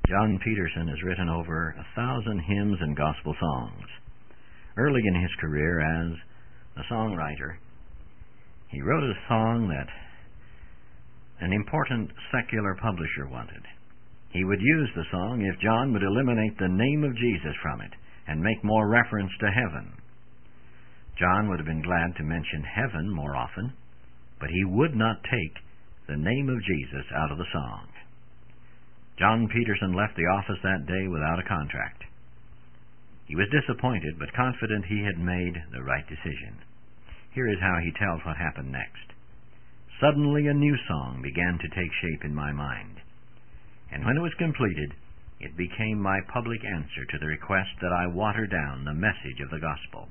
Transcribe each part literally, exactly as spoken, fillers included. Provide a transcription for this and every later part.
John Peterson has written over a thousand hymns and gospel songs. Early in his career as a songwriter, he wrote a song that an important secular publisher wanted. He would use the song if John would eliminate the name of Jesus from it and make more reference to heaven. John would have been glad to mention heaven more often, but he would not take the name of Jesus out of the song. John Peterson left the office that day without a contract. He was disappointed, but confident he had made the right decision. Here is how he tells what happened next. Suddenly a new song began to take shape in my mind, and when it was completed, it became my public answer to the request that I water down the message of the gospel.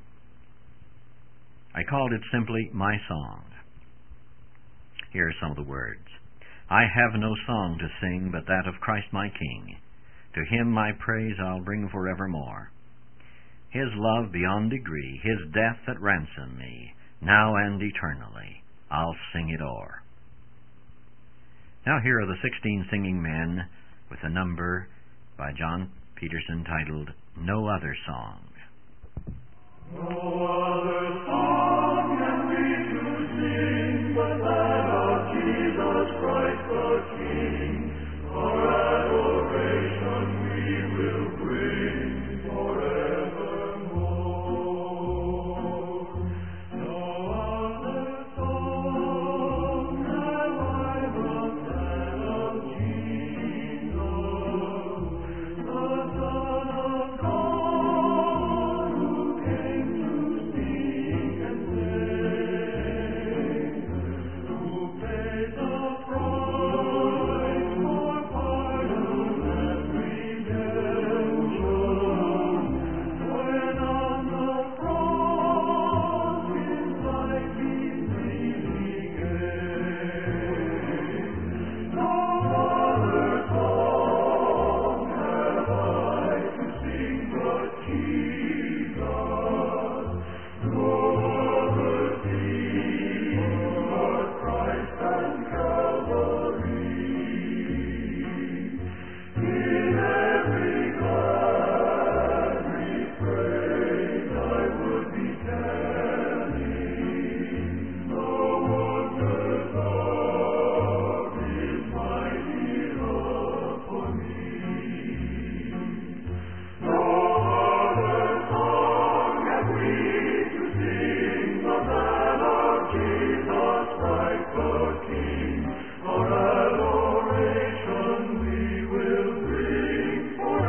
I called it simply My Song. Here are some of the words. I have no song to sing but that of Christ my King. To him my praise I'll bring forevermore. His love beyond degree, his death that ransomed me, now and eternally, I'll sing it o'er. Now here are the sixteen singing men with a number by John Peterson titled No Other Song. No other song have we to sing but that of Jesus Christ the King. Our adoration we will bring forevermore. No other song have I but that of Jesus, the Son of God, who came to seek and save, who paid the price for pardon and redemption, when on the cross his life he freely gave. No other song have I to sing but Jesus, no other theme but Christ and Calvary. In every glad refrain I would be telling the wonders of his mighty love for me. No other song have we to sing but that of Jesus Christ the King. Our adoration we will bring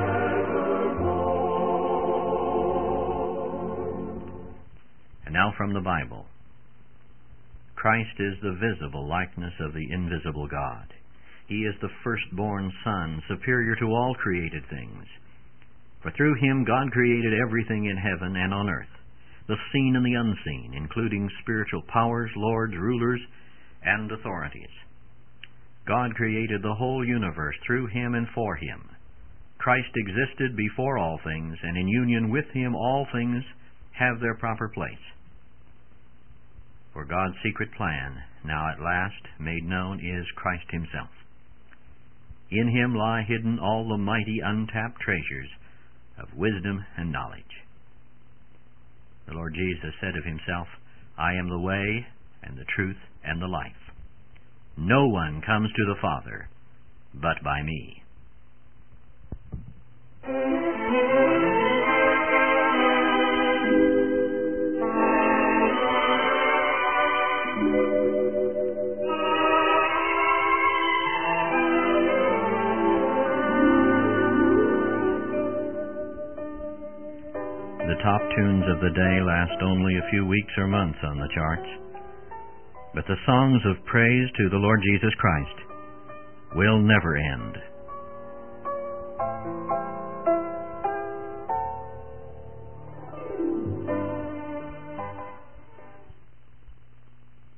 forevermore. And now from the Bible. Christ is the visible likeness of the invisible God. He is the firstborn Son, superior to all created things. For through him God created everything in heaven and on earth, the seen and the unseen, including spiritual powers, lords, rulers, and authorities. God created the whole universe through him and for him. Christ existed before all things, and in union with him all things have their proper place. For God's secret plan, now at last made known, is Christ himself. In him lie hidden all the mighty untapped treasures of wisdom and knowledge. The Lord Jesus said of himself, I am the way and the truth and the life. No one comes to the Father but by me. The top tunes of the day last only a few weeks or months on the charts, but the songs of praise to the Lord Jesus Christ will never end.